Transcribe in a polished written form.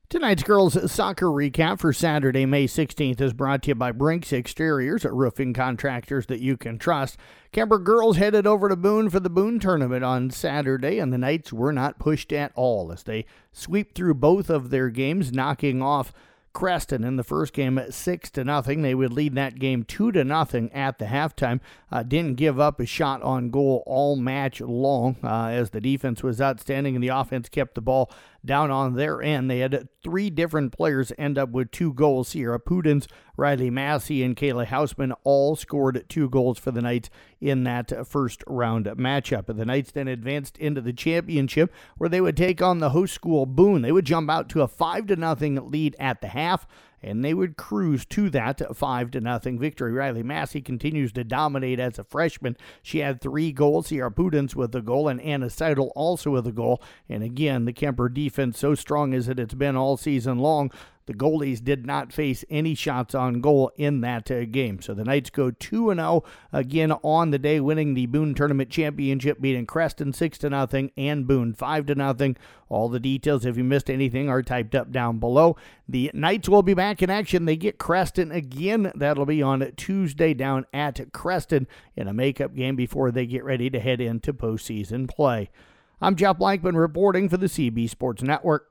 Tonight's girls' soccer recap for Saturday, May 16th is brought to you by Brinks Exteriors, roofing contractors that you can trust. Kemper girls headed over to Boone for the Boone tournament on Saturday, and the Knights were not pushed at all as they sweep through both of their games, knocking off Creston in the first game at 6-0. They would lead that game 2-0 at the halftime. Didn't give up a shot on goal all match long as the defense was outstanding and the offense kept the ball down on their end. They had three different players end up with 2 goals. Sierra Pudens, Riley Massey, and Kayla Hausman all scored 2 goals for the Knights in that first round matchup. The Knights then advanced into the championship where they would take on the host school Boone. They would jump out to a 5-0 lead at the half, and they would cruise to that 5-0 victory. Riley Massey continues to dominate as a freshman. She had 3 goals. Sierra Pudens with a goal, and Anna Seidel also with a goal. And again, the Kemper defense so strong as it's been all season long. The goalies did not face any shots on goal in that game. So the Knights go 2-0 again on the day, winning the Boone Tournament Championship, beating Creston 6-0 and Boone 5-0. All the details, if you missed anything, are typed up down below. The Knights will be back in action. They get Creston again. That'll be on Tuesday down at Creston in a makeup game before they get ready to head into postseason play. I'm Jeff Blankman reporting for the CB Sports Network.